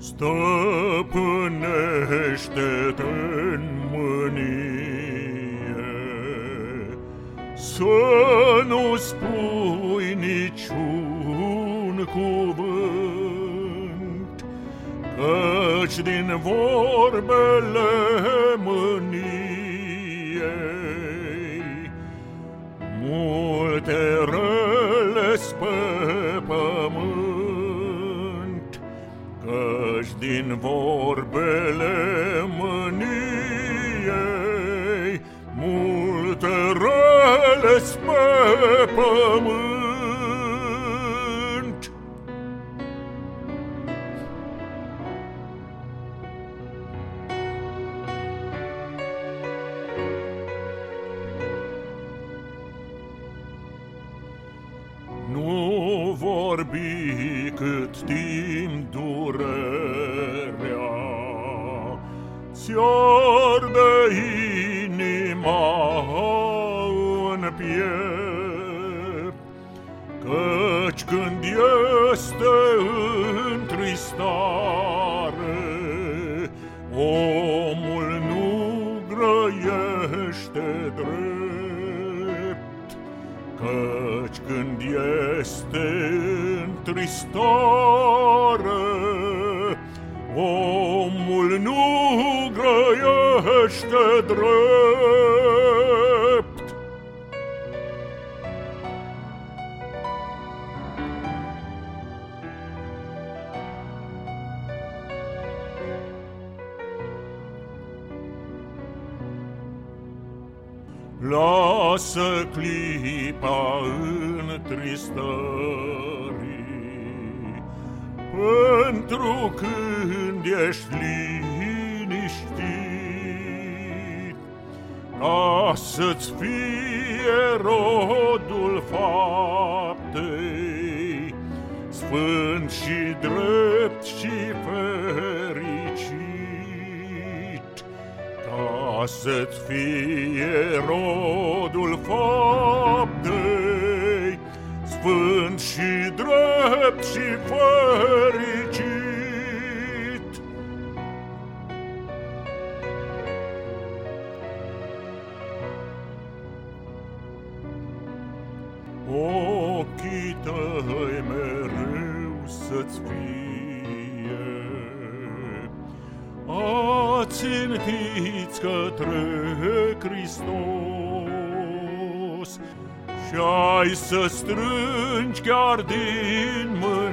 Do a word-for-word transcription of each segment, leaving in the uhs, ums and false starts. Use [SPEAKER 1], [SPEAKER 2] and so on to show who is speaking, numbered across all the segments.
[SPEAKER 1] Stăpânește-te-n mânie, să nu spui niciun cuvânt, căci din vorbele mâniei multe rele-s pe pământ, căci din vorbele mâniei multe rele-s pe pământ. Nu vorbi cât timp durerea ți-arde inima în piept, căci când este întristare, omul nu grăiește drept, căci când este întristare, omul nu grăiește drept. Lasă clipa întristării, pentru când ești liniștit, ca să-ți fie rodul faptei sfânt și drept și fericit, ca să-ți fie rodul faptei sfânt și drept și fericit. Ochii tăi mereu să-ți fie ațintiți către Hristos, și-ai să strângi chiar din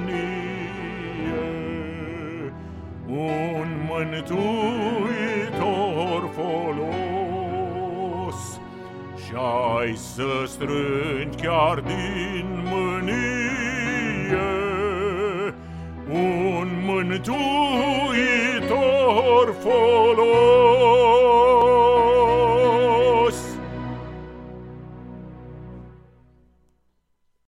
[SPEAKER 1] mânie un mântuitor folos, și-ai să strângi chiar din mânie un mântuitor folos.